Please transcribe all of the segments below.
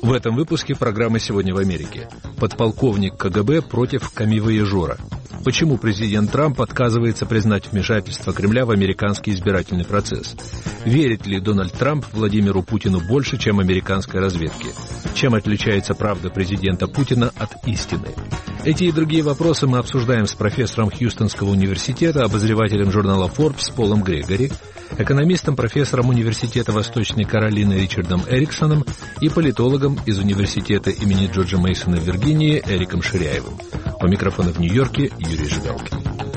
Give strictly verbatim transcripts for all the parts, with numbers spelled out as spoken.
В этом выпуске программы «Сегодня в Америке». Подполковник ка гэ бэ против камевояжера. Почему президент Трамп отказывается признать вмешательство Кремля в американский избирательный процесс? Верит ли Дональд Трамп Владимиру Путину больше, чем американской разведке? Чем отличается правда президента Путина от истины? Эти и другие вопросы мы обсуждаем с профессором Хьюстонского университета, обозревателем журнала Forbes Полом Грегори, экономистом, профессором Университета Восточной Каролины Ричардом Эриксоном и политологом из Университета имени Джорджа Мейсона в Виргинии Эриком Ширяевым. У микрофона в Нью-Йорке Юрий Жигалкин.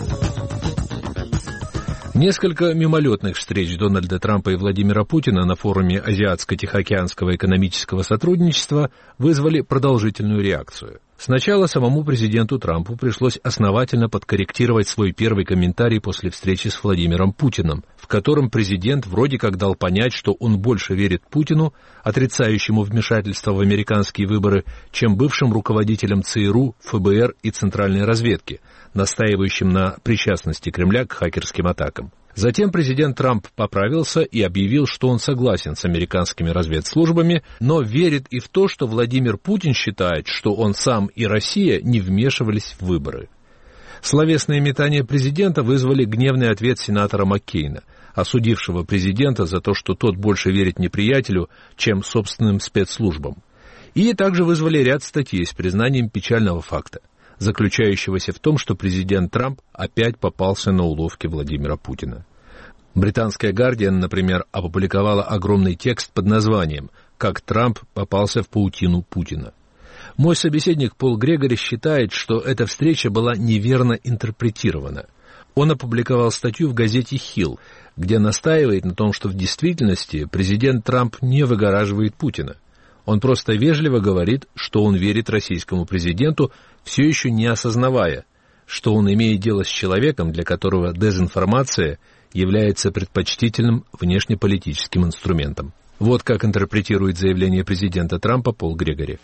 Несколько мимолетных встреч Дональда Трампа и Владимира Путина на форуме Азиатско-Тихоокеанского экономического сотрудничества вызвали продолжительную реакцию. Сначала самому президенту Трампу пришлось основательно подкорректировать свой первый комментарий после встречи с Владимиром Путиным, в котором президент вроде как дал понять, что он больше верит Путину, отрицающему вмешательство в американские выборы, чем бывшим руководителям цэ эр у, эф бэ эр и Центральной разведки, настаивающим на причастности Кремля к хакерским атакам. Затем президент Трамп поправился и объявил, что он согласен с американскими разведслужбами, но верит и в то, что Владимир Путин считает, что он сам и Россия не вмешивались в выборы. Словесные метания президента вызвали гневный ответ сенатора Маккейна, осудившего президента за то, что тот больше верит неприятелю, чем собственным спецслужбам. И также вызвали ряд статей с признанием печального факта, заключающегося в том, что президент Трамп опять попался на уловки Владимира Путина. Британская «Гардиан», например, опубликовала огромный текст под названием «Как Трамп попался в паутину Путина». Мой собеседник Пол Грегори считает, что эта встреча была неверно интерпретирована. Он опубликовал статью в газете «Хилл», где настаивает на том, что в действительности президент Трамп не выгораживает Путина. Он просто вежливо говорит, что он верит российскому президенту, все еще не осознавая, что он имеет дело с человеком, для которого дезинформация является предпочтительным внешнеполитическим инструментом. Вот как интерпретирует заявление президента Трампа Пол Грегори.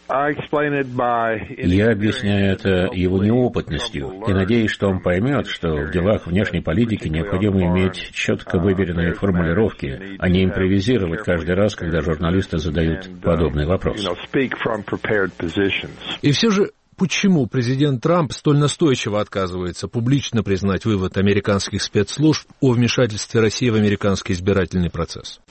Я объясняю это его неопытностью и надеюсь, что он поймет, что в делах внешней политики необходимо иметь четко выверенные формулировки, а не импровизировать каждый раз, когда журналисты задают подобный вопрос. И все же, почему президент Трамп столь настойчиво отказывается публично признать вывод американских спецслужб о вмешательстве России в американский избирательный процесс?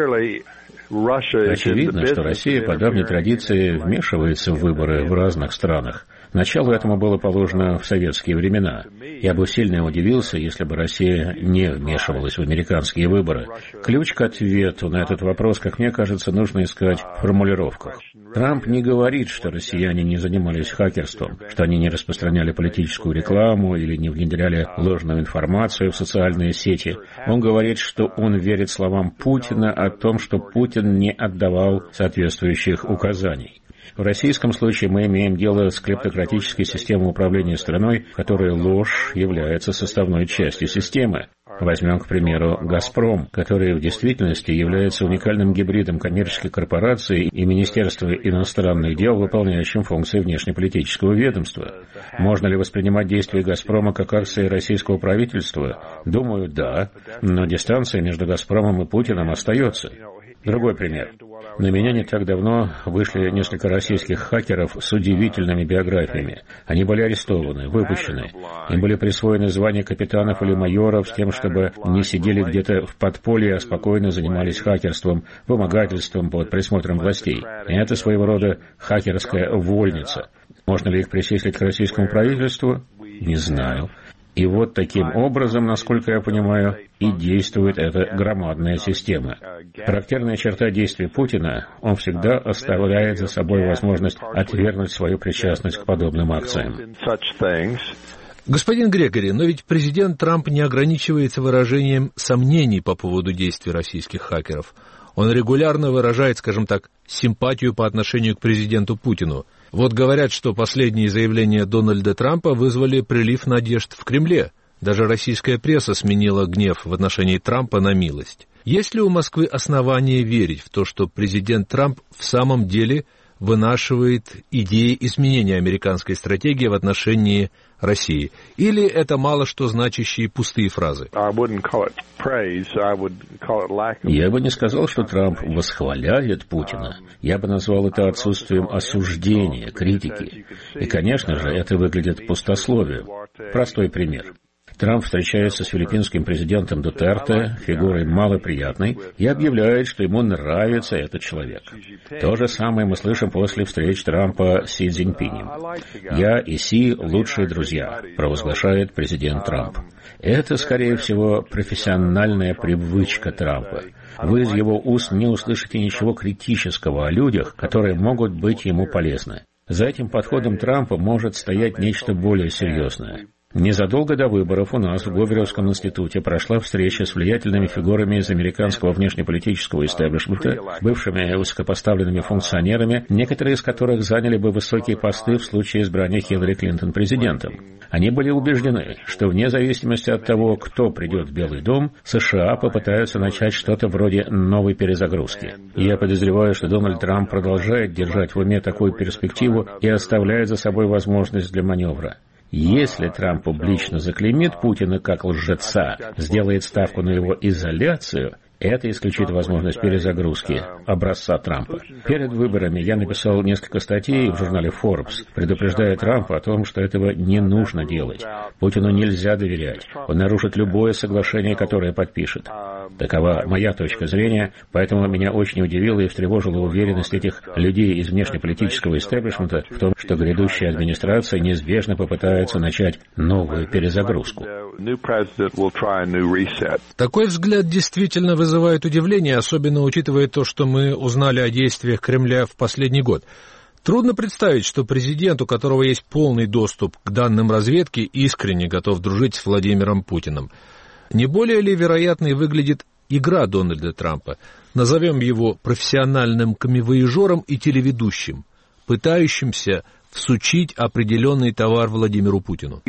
Очевидно, что Россия по давней традиции вмешивается в выборы в разных странах. Начало этому было положено в советские времена. Я бы сильно удивился, если бы Россия не вмешивалась в американские выборы. Ключ к ответу на этот вопрос, как мне кажется, нужно искать в формулировках. Трамп не говорит, что россияне не занимались хакерством, что они не распространяли политическую рекламу или не внедряли ложную информацию в социальные сети. Он говорит, что он верит словам Путина о том, что Путин не отдавал соответствующих указаний. В российском случае мы имеем дело с клептократической системой управления страной, в которой ложь является составной частью системы. Возьмем, к примеру, «Газпром», который в действительности является уникальным гибридом коммерческой корпорации и Министерства иностранных дел, выполняющим функции внешнеполитического ведомства. Можно ли воспринимать действия «Газпрома» как акции российского правительства? Думаю, да, но дистанция между «Газпромом» и Путиным остается. Другой пример. На меня не так давно вышли несколько российских хакеров с удивительными биографиями. Они были арестованы, выпущены. Им были присвоены звания капитанов или майоров с тем, чтобы не сидели где-то в подполье, а спокойно занимались хакерством, вымогательством под присмотром властей. И это своего рода хакерская вольница. Можно ли их причислить к российскому правительству? Не знаю. И вот таким образом, насколько я понимаю, и действует эта громадная система. Характерная черта действий Путина — он всегда оставляет за собой возможность отвергнуть свою причастность к подобным акциям. Господин Грегори, но ведь президент Трамп не ограничивается выражением сомнений по поводу действий российских хакеров. Он регулярно выражает, скажем так, симпатию по отношению к президенту Путину. Вот говорят, что последние заявления Дональда Трампа вызвали прилив надежд в Кремле. Даже российская пресса сменила гнев в отношении Трампа на милость. Есть ли у Москвы основания верить в то, что президент Трамп в самом деле вынашивает идеи изменения американской стратегии в отношении России? Или это мало что значащие пустые фразы? Я бы не сказал, что Трамп восхваляет Путина. Я бы назвал это отсутствием осуждения, критики. И, конечно же, это выглядит пустословием. Простой пример. Трамп встречается с филиппинским президентом Дутерте, фигурой малоприятной, и объявляет, что ему нравится этот человек. То же самое мы слышим после встреч Трампа с Си Цзиньпинем. «Я и Си – лучшие друзья», – провозглашает президент Трамп. Это, скорее всего, профессиональная привычка Трампа. Вы из его уст не услышите ничего критического о людях, которые могут быть ему полезны. За этим подходом Трампа может стоять нечто более серьезное. Незадолго до выборов у нас в Говерловском институте прошла встреча с влиятельными фигурами из американского внешнеполитического истеблишмента, бывшими высокопоставленными функционерами, некоторые из которых заняли бы высокие посты в случае избрания Хиллари Клинтон президентом. Они были убеждены, что вне зависимости от того, кто придет в Белый дом, США попытаются начать что-то вроде новой перезагрузки. И я подозреваю, что Дональд Трамп продолжает держать в уме такую перспективу и оставляет за собой возможность для маневра. Если Трамп публично заклеймит Путина как лжеца, сделает ставку на его изоляцию, это исключит возможность перезагрузки образца Трампа. Перед выборами я написал несколько статей в журнале Forbes, предупреждая Трампа о том, что этого не нужно делать. Путину нельзя доверять. Он нарушит любое соглашение, которое подпишет. Такова моя точка зрения, поэтому меня очень удивила и встревожила уверенность этих людей из внешнеполитического истеблишмента в том, что грядущая администрация неизбежно попытается начать новую перезагрузку. Такой взгляд действительно вызывает удивление, особенно учитывая то, что мы узнали о действиях Кремля в последний год. Трудно представить, что президент, у которого есть полный доступ к данным разведки, искренне готов дружить с Владимиром Путиным. Не более ли вероятной выглядит игра Дональда Трампа? Назовем его профессиональным камевояжером и телеведущим, пытающимся всучить определенный товар Владимиру Путину.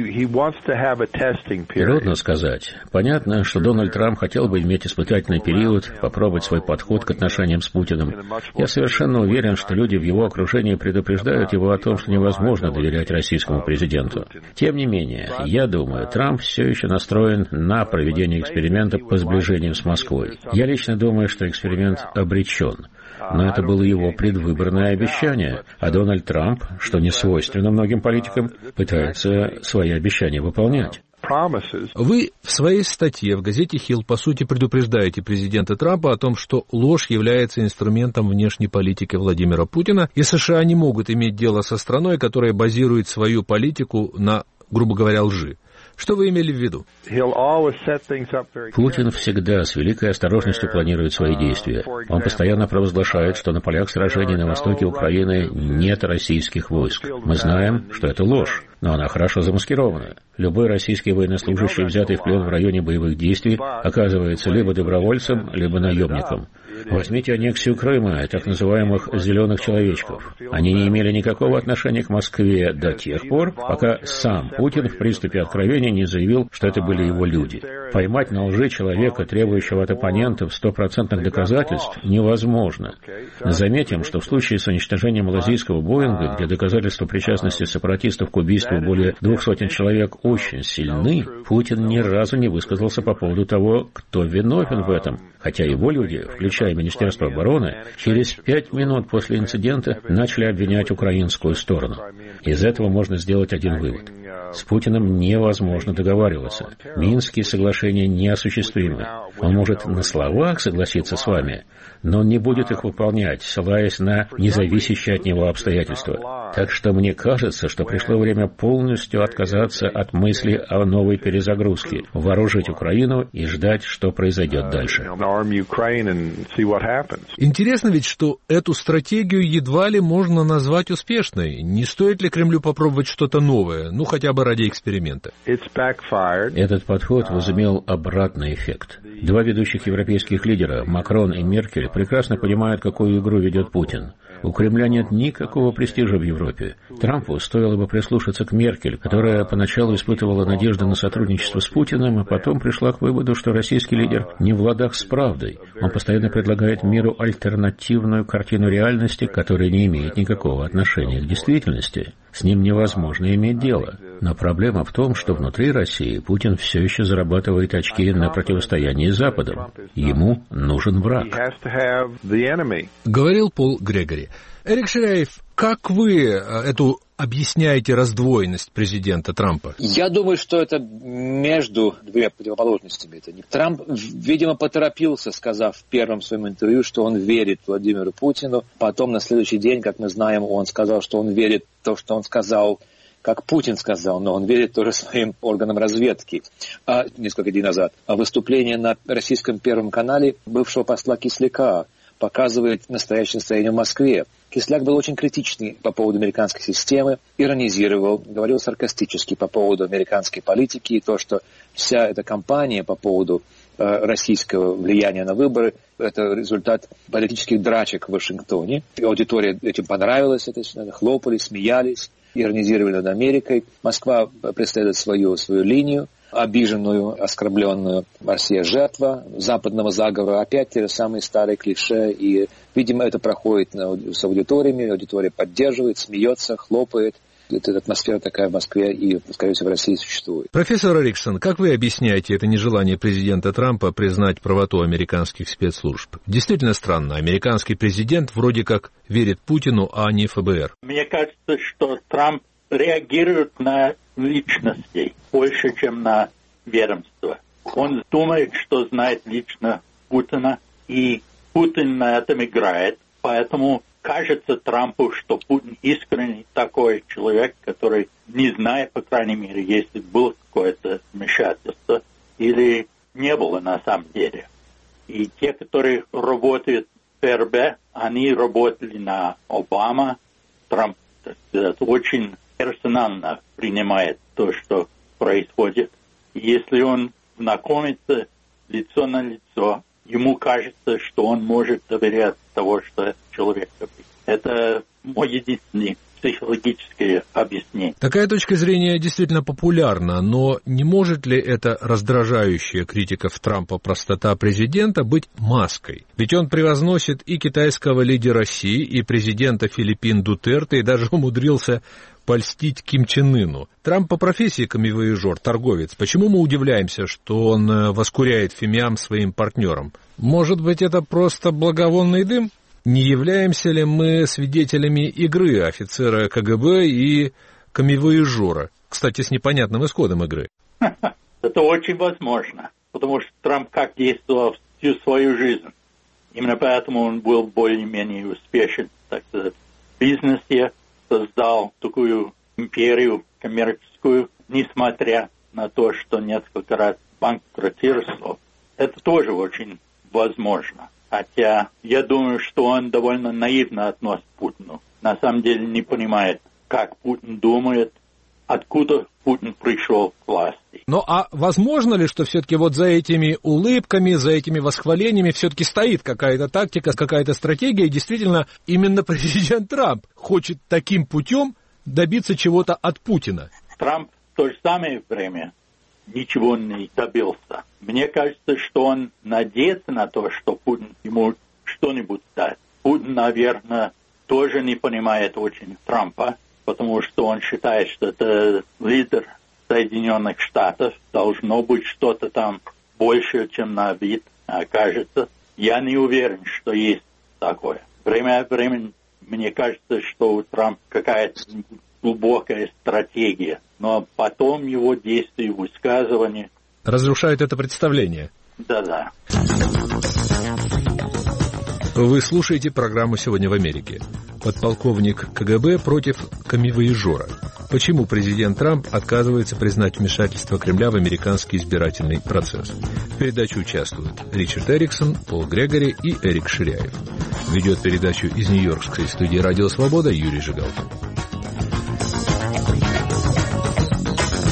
Трудно сказать. Понятно, что Дональд Трамп хотел бы иметь испытательный период, попробовать свой подход к отношениям с Путиным. Я совершенно уверен, что люди в его окружении предупреждают его о том, что невозможно доверять российскому президенту. Тем не менее, я думаю, Трамп все еще настроен на проведение эксперимента по сближению с Москвой. Я лично думаю, что эксперимент обречен. Но это было его предвыборное обещание, а Дональд Трамп, что не свойственно многим политикам, пытается свои обещания выполнять. Вы в своей статье в газете «Хилл» по сути предупреждаете президента Трампа о том, что ложь является инструментом внешней политики Владимира Путина, и США не могут иметь дело со страной, которая базирует свою политику на, грубо говоря, лжи. Что вы имели в виду? Путин всегда с великой осторожностью планирует свои действия. Он постоянно провозглашает, что на полях сражений на востоке Украины нет российских войск. Мы знаем, что это ложь, но она хорошо замаскирована. Любой российский военнослужащий, взятый в плен в районе боевых действий, оказывается либо добровольцем, либо наемником. Возьмите аннексию Крыма и так называемых «зеленых человечков». Они не имели никакого отношения к Москве до тех пор, пока сам Путин в приступе откровения не заявил, что это были его люди. Поймать на лжи человека, требующего от оппонентов стопроцентных доказательств, невозможно. Заметим, что в случае с уничтожением малазийского Боинга, где доказательства причастности сепаратистов к убийству более двух сотен человек очень сильны, Путин ни разу не высказался по поводу того, кто виновен в этом, хотя его люди, включая Министерство обороны, через пять минут после инцидента начали обвинять украинскую сторону. Из этого можно сделать один вывод. С Путиным невозможно договариваться. Минские соглашения неосуществимы. Он может на словах согласиться с вами, но он не будет их выполнять, ссылаясь на независящие от него обстоятельства. Так что мне кажется, что пришло время полностью отказаться от мысли о новой перезагрузке, вооружить Украину и ждать, что произойдет дальше. Интересно ведь, что эту стратегию едва ли можно назвать успешной. Не стоит ли Кремлю попробовать что-то новое, ну хотя бы просто ради эксперимента. Этот подход возымел обратный эффект. Два ведущих европейских лидера, Макрон и Меркель, прекрасно понимают, какую игру ведет Путин. У Кремля нет никакого престижа в Европе. Трампу стоило бы прислушаться к Меркель, которая поначалу испытывала надежды на сотрудничество с Путиным, а потом пришла к выводу, что российский лидер не в ладах с правдой. Он постоянно предлагает миру альтернативную картину реальности, которая не имеет никакого отношения к действительности. С ним невозможно иметь дело. Но проблема в том, что внутри России Путин все еще зарабатывает очки на противостоянии с Западом. Ему нужен враг. Говорил Пол Грегори. Эрик Ширяев, как вы эту объясняете раздвоенность президента Трампа? Я думаю, что это между двумя противоположностями. Это не... Трамп, видимо, поторопился, сказав в первом своем интервью, что он верит Владимиру Путину. Потом на следующий день, как мы знаем, он сказал, что он верит в то, что он сказал, как Путин сказал, но он верит тоже своим органам разведки. А несколько дней назад выступление на российском Первом канале бывшего посла Кисляка показывает настоящее настроение в Москве. Кисляк был очень критичный по поводу американской системы, иронизировал, говорил саркастически по поводу американской политики и то, что вся эта кампания по поводу э, российского влияния на выборы – это результат политических драчек в Вашингтоне. И аудитория этим понравилась, это, хлопали, смеялись, иронизировали над Америкой. Москва преследует свою, свою линию, обиженную, оскорбленную. Россия жертва западного заговора. Опять те же самые старые клише. И, видимо, это проходит с аудиториями. Аудитория поддерживает, смеется, хлопает. Эта атмосфера такая в Москве и, скорее всего, в России существует. Профессор Эриксон, как вы объясняете это нежелание президента Трампа признать правоту американских спецслужб? Действительно странно. Американский президент вроде как верит Путину, а не эф бэ эр. Мне кажется, что Трамп реагирует на личностей больше, чем на ведомство. Он думает, что знает лично Путина, и Путин на этом играет. Поэтому кажется Трампу, что Путин искренне такой человек, который не знает, по крайней мере, если было какое-то вмешательство или не было на самом деле. И те, которые работают в эф бэ, они работали на Обама. Трамп, так сказать, очень персонально принимает то, что происходит. Если он знакомится лицо на лицо, ему кажется, что он может доверять того, что человек говорит. Это мой единственный психологическое объяснение. Такая точка зрения действительно популярна, но не может ли эта раздражающая критиков Трампа простота президента быть маской? Ведь он превозносит и китайского лидера Си, и президента Филиппин Дутерте, и даже умудрился польстить Ким Чен Ыну. Трамп по профессии камевояжер, торговец. Почему мы удивляемся, что он воскуряет фимиам своим партнерам? Может быть, это просто благовонный дым? Не являемся ли мы свидетелями игры офицера ка гэ бэ и камевояжера? Кстати, с непонятным исходом игры. Это очень возможно, потому что Трамп как действовал всю свою жизнь. Именно поэтому он был более-менее успешен, так сказать, в бизнесе, создал такую империю коммерческую, несмотря на то, что несколько раз банкротировал. Это тоже очень возможно. Хотя я думаю, что он довольно наивно относится к Путину. На самом деле не понимает, как Путин думает, откуда Путин пришел к власти. Ну а возможно ли, что все-таки вот за этими улыбками, за этими восхвалениями все-таки стоит какая-то тактика, какая-то стратегия, и действительно именно президент Трамп хочет таким путем добиться чего-то от Путина? Трамп в то же самое время ничего не добился. Мне кажется, что он надеется на то, что Путин ему что-нибудь даст. Путин, наверное, тоже не понимает очень Трампа, потому что он считает, что это лидер Соединенных Штатов, должно быть что-то там больше, чем на вид окажется. Я не уверен, что есть такое. Время от времени мне кажется, что у Трампа какая-то глубокая стратегия, но потом его действия и высказывания разрушают это представление. Да-да. Вы слушаете программу «Сегодня в Америке». Подполковник ка гэ бэ против камевояжера. Почему президент Трамп отказывается признать вмешательство Кремля в американский избирательный процесс? В передаче участвуют Ричард Эриксон, Пол Грегори и Эрик Ширяев. Ведет передачу из Нью-Йоркской студии «Радио Свобода» Юрий Жигалкин.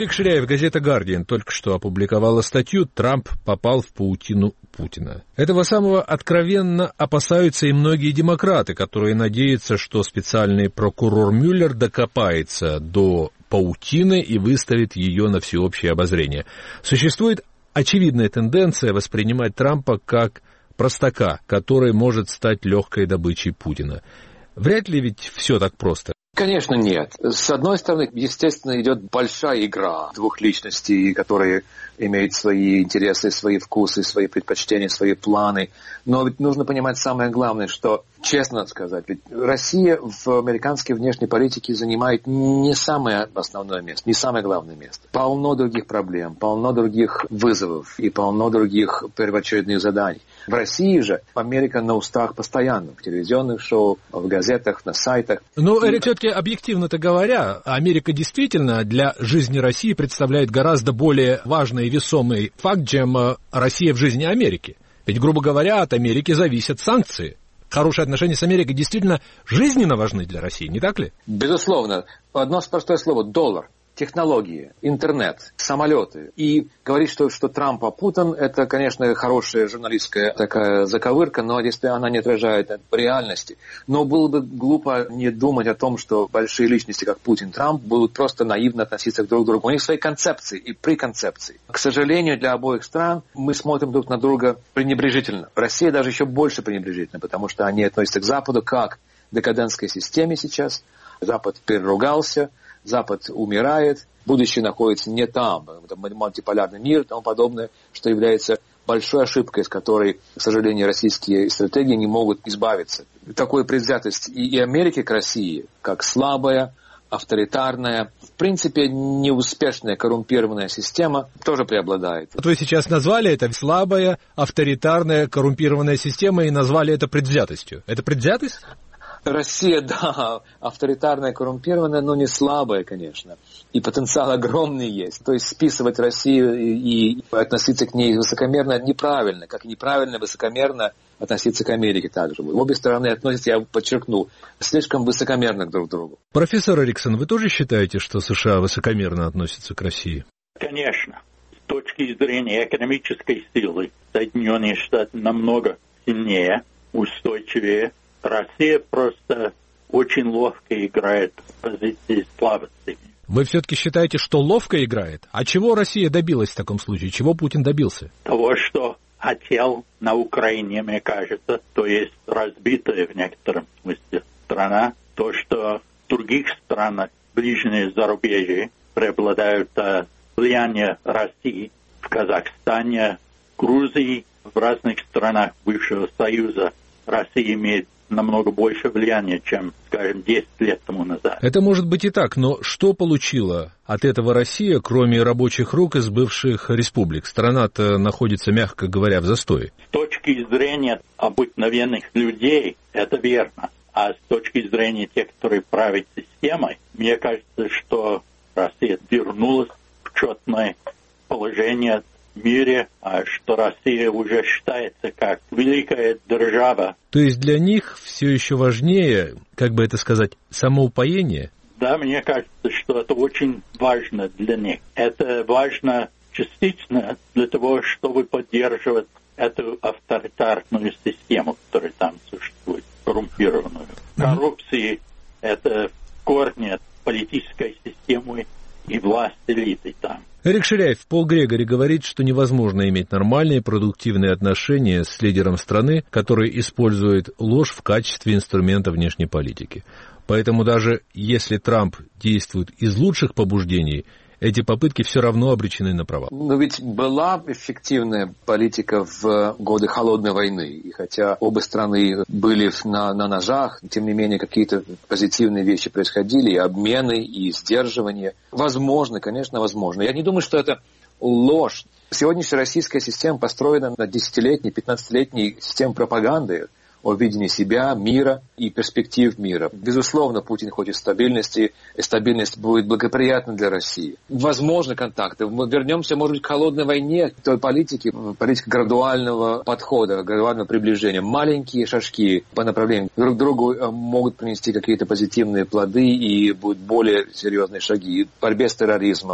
Эрик Ширяев, газета «Гардиан», только что опубликовала статью «Трамп попал в паутину Путина». Этого самого откровенно опасаются и многие демократы, которые надеются, что специальный прокурор Мюллер докопается до паутины и выставит ее на всеобщее обозрение. Существует очевидная тенденция воспринимать Трампа как простака, который может стать легкой добычей Путина. Вряд ли ведь все так просто. Конечно, нет. С одной стороны, естественно, идет большая игра двух личностей, которые имеют свои интересы, свои вкусы, свои предпочтения, свои планы. Но ведь нужно понимать самое главное, что, честно сказать, ведь Россия в американской внешней политике занимает не самое основное место, не самое главное место. Полно других проблем, полно других вызовов и полно других первоочередных заданий. В России же Америка на устах постоянно, в телевизионных шоу, в газетах, на сайтах. Ну, Эрик, все-таки объективно-то говоря, Америка действительно для жизни России представляет гораздо более важный и весомый факт, чем Россия в жизни Америки. Ведь, грубо говоря, от Америки зависят санкции. Хорошие отношения с Америкой действительно жизненно важны для России, не так ли? Безусловно. Одно простое слово – доллар. Технологии, интернет, самолеты. И говорить, что, что Трамп опутан, это, конечно, хорошая журналистская такая заковырка, но если она не отражает реальности. Но было бы глупо не думать о том, что большие личности, как Путин, Трамп, будут просто наивно относиться друг к другу. У них свои концепции и преконцепции. К сожалению, для обоих стран мы смотрим друг на друга пренебрежительно. Россия даже еще больше пренебрежительно, потому что они относятся к Западу как к декадентской системе сейчас. Запад переругался. Запад умирает, будущее находится не там, мультиполярный мир и тому подобное, что является большой ошибкой, с которой, к сожалению, российские стратегии не могут избавиться. Такой предвзятость и, и Америки к России, как слабая, авторитарная, в принципе, неуспешная, коррумпированная система тоже преобладает. Вот вы сейчас назвали это слабая, авторитарная, коррумпированная система и назвали это предвзятостью. Это предвзятость? Россия, да, авторитарная, коррумпированная, но не слабая, конечно. И потенциал огромный есть. То есть списывать Россию и, и относиться к ней высокомерно неправильно, как и неправильно высокомерно относиться к Америке также. Обе стороны относятся, я подчеркну, слишком высокомерно друг к другу. Профессор Эриксон, вы тоже считаете, что США высокомерно относятся к России? Конечно. С точки зрения экономической силы Соединенные Штаты намного сильнее, устойчивее. Россия просто очень ловко играет в позиции слабости. Вы все-таки считаете, что ловко играет? А чего Россия добилась в таком случае? Чего Путин добился? Того, что хотел на Украине, мне кажется, то есть разбитая в некотором смысле страна. То, что в других странах, ближнее зарубежье, преобладают влияние России. В Казахстане, Грузии, в разных странах бывшего Союза Россия имеет намного больше влияния, чем, скажем, десять лет тому назад. Это может быть и так, но что получила от этого Россия, кроме рабочих рук из бывших республик? Страна-то находится, мягко говоря, в застое. С точки зрения обыкновенных людей, это верно. А с точки зрения тех, которые правят системой, мне кажется, что Россия вернулась в четное положение в мире, а что Россия уже считается как великая держава. То есть для них все еще важнее, как бы это сказать, самоупоение? Да, мне кажется, что это очень важно для них. Это важно частично для того, чтобы поддерживать эту авторитарную систему, которая там существует, коррумпированную. Коррупция – это корни политической системы и власть элиты там. Эрик Ширяев, Пол Грегори говорит, что невозможно иметь нормальные продуктивные отношения с лидером страны, который использует ложь в качестве инструмента внешней политики. Поэтому даже если Трамп действует из лучших побуждений, эти попытки все равно обречены на провал. Но ведь была эффективная политика в годы Холодной войны. И хотя обе страны были на, на ножах, тем не менее какие-то позитивные вещи происходили, и обмены, и сдерживания. Возможно, конечно, возможно. Я не думаю, что это ложь. Сегодняшняя российская система построена на десятилетней, пятнадцатилетней системе пропаганды о видении себя, мира и перспектив мира. Безусловно, Путин хочет стабильности, и стабильность будет благоприятна для России. Возможны контакты. Мы вернемся, может быть, к холодной войне, к той политике, политике градуального подхода, градуального приближения. Маленькие шажки по направлению друг к другу могут принести какие-то позитивные плоды и будут более серьезные шаги в борьбе с терроризмом,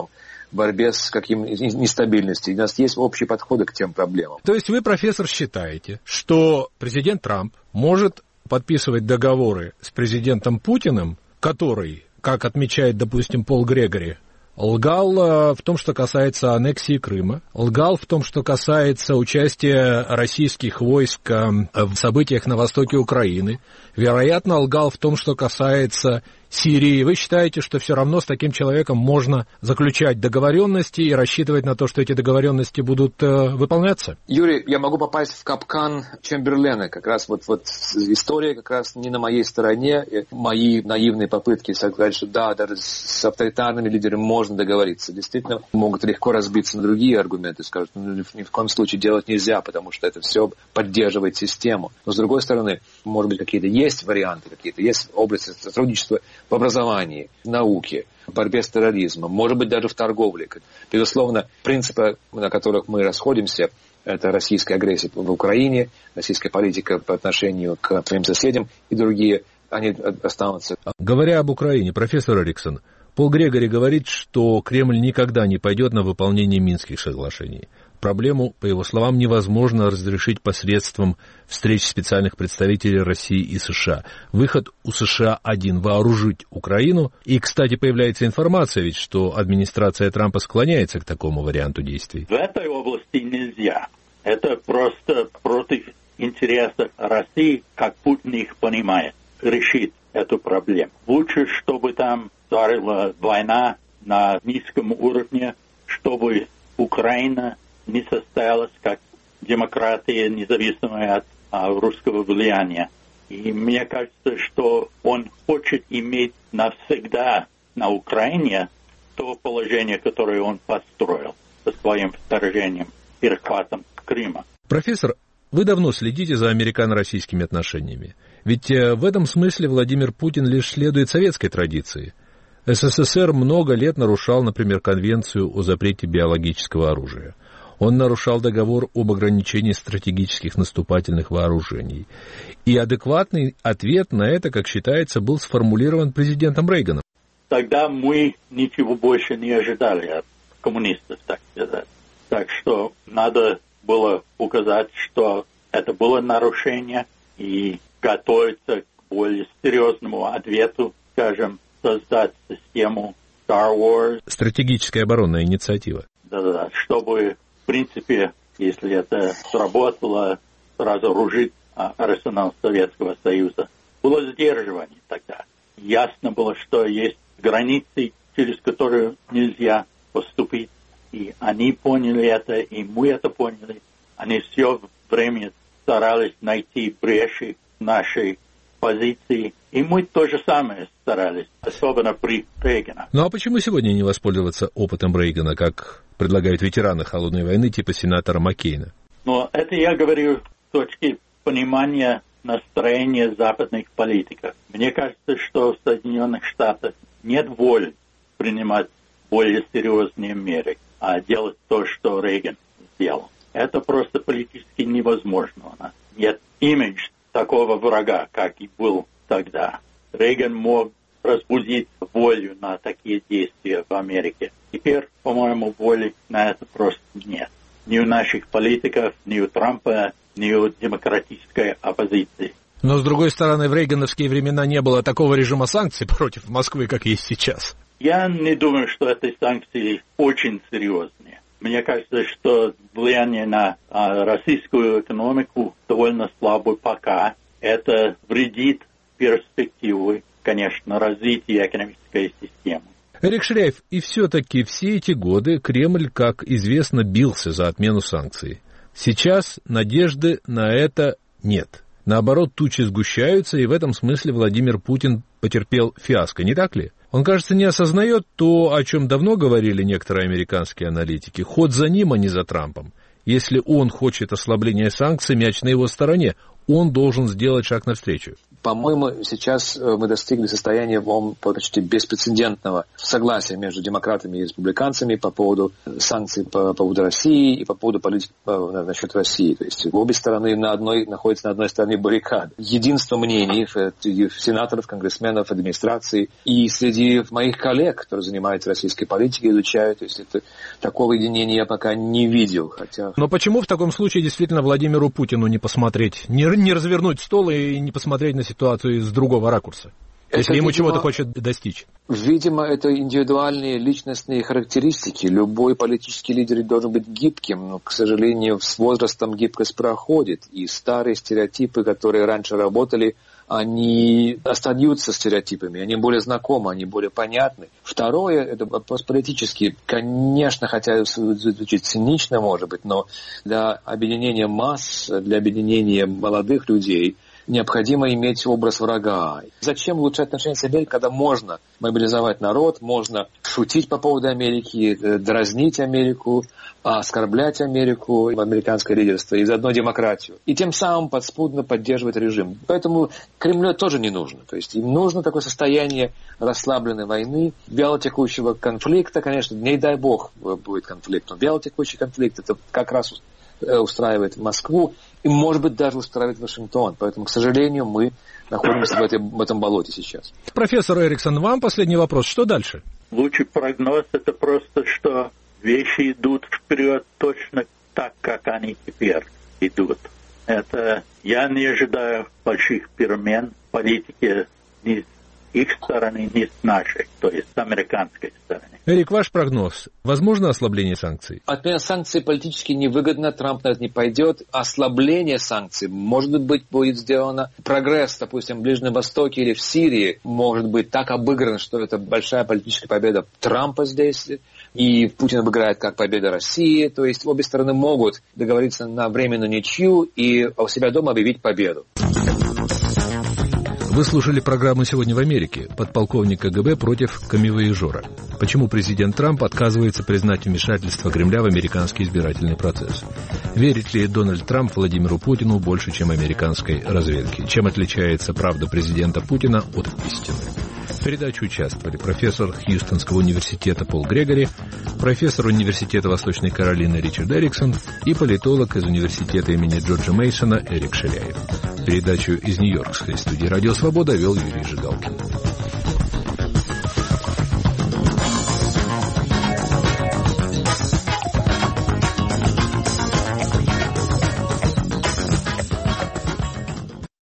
борьбе с каким нестабильностью. У нас есть общие подходы к тем проблемам. То есть вы, профессор, считаете, что президент Трамп может подписывать договоры с президентом Путиным, который, как отмечает, допустим, Пол Грегори, лгал в том, что касается аннексии Крыма, лгал в том, что касается участия российских войск в событиях на востоке Украины, вероятно, лгал в том, что касается Сирии. Вы считаете, что все равно с таким человеком можно заключать договоренности и рассчитывать на то, что эти договоренности будут э, выполняться? Юрий, я могу попасть в капкан Чемберлена. Как раз вот, вот история как раз не на моей стороне. Мои наивные попытки сказать, что да, даже с авторитарными лидерами можно договориться. Действительно, могут легко разбиться на другие аргументы. Скажут, ну, ни в коем случае делать нельзя, потому что это все поддерживает систему. Но с другой стороны, может быть, какие-то есть варианты, какие-то есть области сотрудничества в образовании, в науке, в борьбе с терроризмом, может быть, даже в торговле. Безусловно, принципы, на которых мы расходимся, это российская агрессия в Украине, российская политика по отношению к своим соседям и другие, они останутся. Говоря об Украине, профессор Эриксон, Пол Грегори говорит, что Кремль никогда не пойдет на выполнение Минских соглашений. Проблему, по его словам, невозможно разрешить посредством встреч специальных представителей России и США. Выход у США один – вооружить Украину. И, кстати, появляется информация, ведь, что администрация Трампа склоняется к такому варианту действий. В этой области нельзя. Это просто против интересов России, как Путин их понимает, решить эту проблему. Лучше, чтобы там царила война на низком уровне, чтобы Украина не состоялась как демократия, независимая от а, русского влияния. И мне кажется, что он хочет иметь навсегда на Украине то положение, которое он построил со своим вторжением, перехватом Крыма. Профессор, вы давно следите за американо-российскими отношениями. Ведь в этом смысле Владимир Путин лишь следует советской традиции. СССР много лет нарушал, например, Конвенцию о запрете биологического оружия. Он нарушал договор об ограничении стратегических наступательных вооружений. И адекватный ответ на это, как считается, был сформулирован президентом Рейганом. Тогда мы ничего больше не ожидали от коммунистов, так сказать. Так что надо было указать, что это было нарушение, и готовиться к более серьезному ответу, скажем, создать систему Star Wars. Стратегическая оборонная инициатива. Да-да-да, чтобы, в принципе, если это сработало, разоружить а, арсенал Советского Союза. Было сдерживание тогда. Ясно было, что есть границы, через которые нельзя поступить. И они поняли это, и мы это поняли. Они все время старались найти бреши в нашей позиции. И мы то же самое старались, особенно при Рейгане. Ну а почему сегодня не воспользоваться опытом Рейгана, как предлагают ветераны холодной войны типа сенатора Маккейна? Но это я говорю с точки понимания настроения западных политиков. Мне кажется, что в Соединенных Штатах нет воли принимать более серьезные меры, а делать то, что Рейган сделал. Это просто политически невозможно. У нас нет имидж такого врага, как и был тогда. Рейган мог разбудить волю на такие действия в Америке. Теперь, по-моему, воли на это просто нет. Ни у наших политиков, ни у Трампа, ни у демократической оппозиции. Но, с другой стороны, в рейгановские времена не было такого режима санкций против Москвы, как есть сейчас. Я не думаю, что эти санкции очень серьезные. Мне кажется, что влияние на а, российскую экономику довольно слабое пока. Это вредит перспективы, конечно, развития экономической системы. Эрик Шряев, и все-таки все эти годы Кремль, как известно, бился за отмену санкций. Сейчас надежды на это нет. Наоборот, тучи сгущаются, и в этом смысле Владимир Путин потерпел фиаско, не так ли? Он, кажется, не осознает то, о чем давно говорили некоторые американские аналитики. Ход за ним, а не за Трампом. Если он хочет ослабления санкций, мяч на его стороне. Он должен сделать шаг навстречу. По-моему, сейчас мы достигли состояния почти беспрецедентного согласия между демократами и республиканцами по поводу санкций по поводу России и по поводу политики насчет России. То есть обе стороны на одной, находятся на одной стороне баррикад. Единство мнений среди сенаторов, конгрессменов, администрации и среди моих коллег, которые занимаются российской политикой, изучают. То есть это, такого единения я пока не видел. Хотя... Но почему в таком случае действительно Владимиру Путину не посмотреть, не, не развернуть стол и не посмотреть на ситуацию с другого ракурса, это, если ему видимо, чего-то хочет достичь? Видимо, это индивидуальные личностные характеристики. Любой политический лидер должен быть гибким, но, к сожалению, с возрастом гибкость проходит. И старые стереотипы, которые раньше работали, они остаются стереотипами, они более знакомы, они более понятны. Второе, это вопрос политический. Конечно, хотя звучит цинично, может быть, но для объединения масс, для объединения молодых людей необходимо иметь образ врага. Зачем улучшать отношения с Америкой, когда можно мобилизовать народ, можно шутить по поводу Америки, дразнить Америку, оскорблять Америку, американское лидерство и заодно демократию. И тем самым подспудно поддерживать режим. Поэтому Кремлю тоже не нужно. То есть им нужно такое состояние расслабленной войны, вялотекущего конфликта. Конечно, не дай бог будет конфликт, но вялотекущий конфликт это как раз устраивает Москву и, может быть, даже устраивает Вашингтон. Поэтому, к сожалению, мы находимся в, этой, в этом болоте сейчас. Профессор Эриксон, вам последний вопрос. Что дальше? Лучший прогноз – это просто, что вещи идут вперед точно так, как они теперь идут. Это я не ожидаю больших перемен в политике ни с их стороны, ни с нашей, то есть с американской стороны. Эрик, ваш прогноз. Возможно ослабление санкций? Отмена санкций политически невыгодно, Трамп на это не пойдет. Ослабление санкций, может быть, будет сделано. Прогресс, допустим, в Ближнем Востоке или в Сирии, может быть так обыгран, что это большая политическая победа Трампа здесь. И Путин обыграет как победа России. То есть обе стороны могут договориться на временную ничью и у себя дома объявить победу. Вы слушали программу «Сегодня в Америке». Подполковник КГБ против камевояжера. Почему президент Трамп отказывается признать вмешательство Кремля в американский избирательный процесс? Верит ли Дональд Трамп Владимиру Путину больше, чем американской разведке? Чем отличается правда президента Путина от истины? В передаче участвовали профессор Хьюстонского университета Пол Грегори, профессор университета Восточной Каролины Ричард Эриксон и политолог из университета имени Джорджа Мейсона Эрик Ширяев. Передачу из Нью-Йоркской студии «Радио Свобода» вел Юрий Жигалкин.